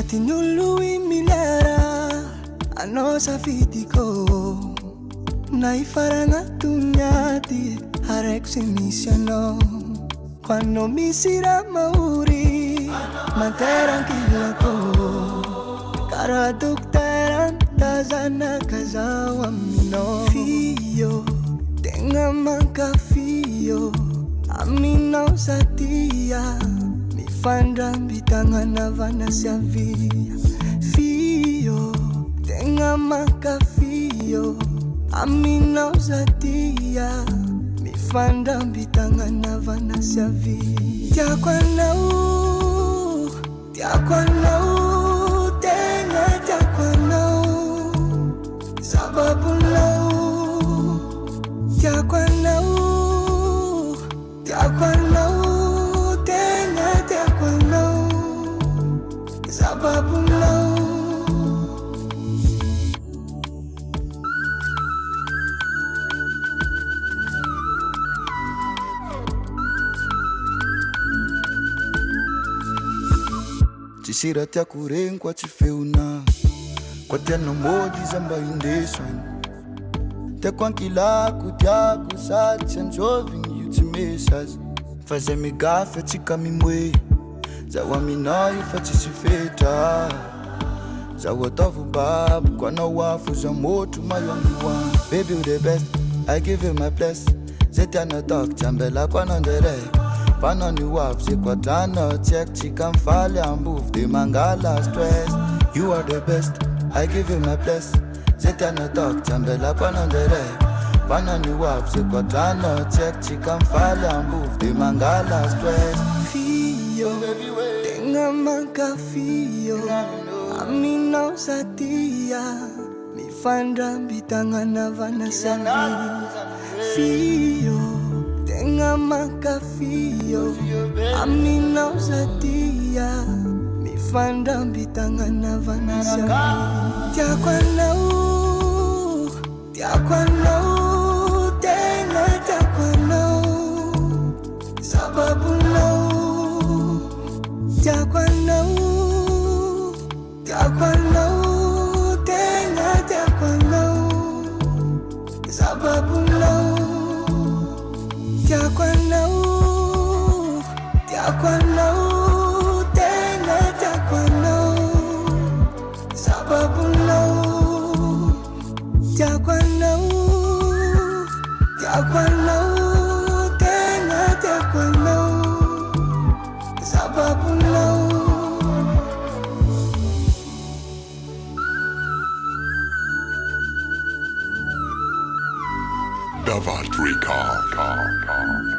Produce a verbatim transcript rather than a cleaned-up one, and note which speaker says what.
Speaker 1: Tinului milera ano sa fitiko naifaranga tunyati harek simisyono kwano misira mauri manteran kilako karadukteran tazana kazawa mino fio tenga manka fio amino satia mifandra bitangana vanasya via fio tenga manka fio amino satia mifandra bitangana vanasya via tia kwanau tia kwanau tenga tia kwanau sababu lau tia kwanau tia kwanau tenga tia kwanau sababu lau
Speaker 2: Tisira tia kuren kwa tifeuna kwa tia nomodi zamba indeswan tia kwankila kutia kusati and joving you to miss us faze migafe tika mimwe zawa minayu fatisifeta zawa tofu babu kwa na wafu za motu mayongiwa baby you the best I give you my bless zeta na talk chambela kwa nondere Fana ni wafsi kwa tano check chicken fale and move the mangala stress you are the best I give you my bless zeta na talk chambela kwa nondere Fana ni wafsi kwa tano check chicken fale and move the mangala stress
Speaker 1: fio tenga manka fio amino satia mifandra bitangana vanasya fio tenga manka fio amino satia mifandra bitangana vanasya tia kwanau tia kwanau tenga tia kwanau sababu lau tia kwanau tia kwanau tenga tia kwanau sababu lau tia kwanau tia kwanau tenga tia kwanau sababu lau tia kwanau tia kwanau tenga tia kwanau sababu lau
Speaker 3: Davat Recall.